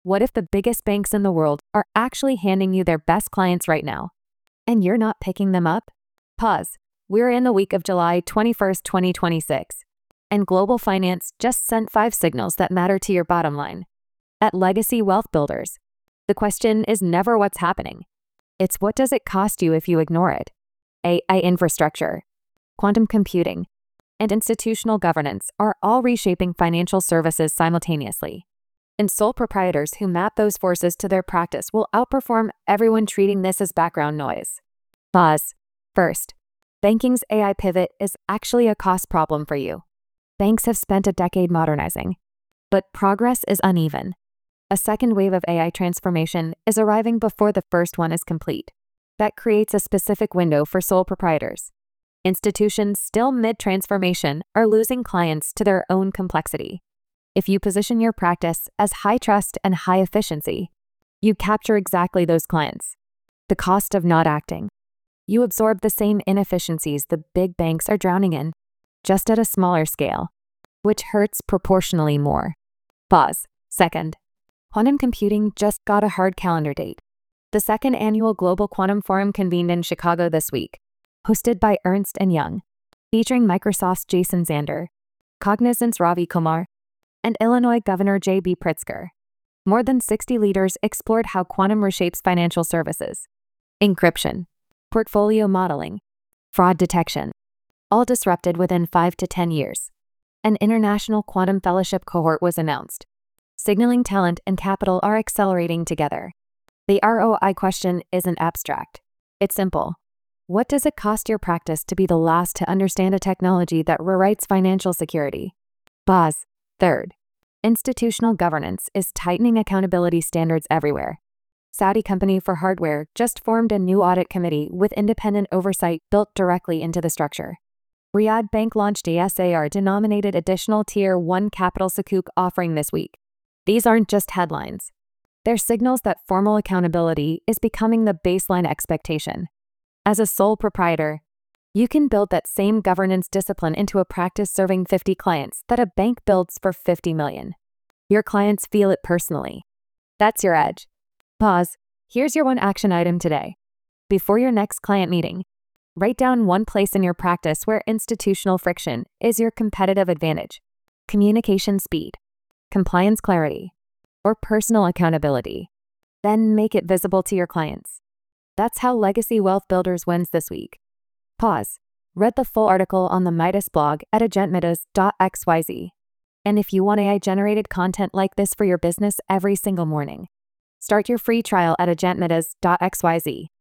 What if the biggest banks in the world are actually handing you their best clients right now, and you're not picking them up? Pause. We're in the week of July 21st, 2026, and global finance just sent 5 signals that matter to your bottom line. At Legacy Wealth Builders, the question is never what's happening. It's what does it cost you if you ignore it? AI infrastructure, quantum computing, and institutional governance are all reshaping financial services simultaneously. And sole proprietors who map those forces to their practice will outperform everyone treating this as background noise. Pause. First, banking's AI pivot is actually a cost problem for you. Banks have spent a decade modernizing, but progress is uneven. A second wave of AI transformation is arriving before the first one is complete. That creates a specific window for sole proprietors. Institutions still mid-transformation are losing clients to their own complexity. If you position your practice as high trust and high efficiency, you capture exactly those clients. The cost of not acting. You absorb the same inefficiencies the big banks are drowning in, just at a smaller scale, which hurts proportionally more. Pause. Second, quantum computing just got a hard calendar date. The second annual Global Quantum Forum convened in Chicago this week, hosted by Ernst & Young, featuring Microsoft's Jason Zander, Cognizant's Ravi Kumar, and Illinois Governor J.B. Pritzker. More than 60 leaders explored how quantum reshapes financial services, encryption, portfolio modeling, fraud detection, all disrupted within 5 to 10 years. An international quantum fellowship cohort was announced, signaling talent and capital are accelerating together. The ROI question isn't abstract. It's simple. What does it cost your practice to be the last to understand a technology that rewrites financial security? Pause. Third, institutional governance is tightening accountability standards everywhere. Saudi Company for Hardware just formed a new audit committee with independent oversight built directly into the structure. Riyadh Bank launched a SAR-denominated additional Tier 1 capital sukuk offering this week. These aren't just headlines. They're signals that formal accountability is becoming the baseline expectation. As a sole proprietor, you can build that same governance discipline into a practice serving 50 clients that a bank builds for 50 million. Your clients feel it personally. That's your edge. Pause. Here's your one action item today. Before your next client meeting, write down one place in your practice where institutional friction is your competitive advantage. Communication speed, compliance clarity, or personal accountability. Then make it visible to your clients. That's how Legacy Wealth Builders wins this week. Pause. Read the full article on the Midas blog at agentmidas.xyz. And if you want AI-generated content like this for your business every single morning, start your free trial at agentmidas.xyz.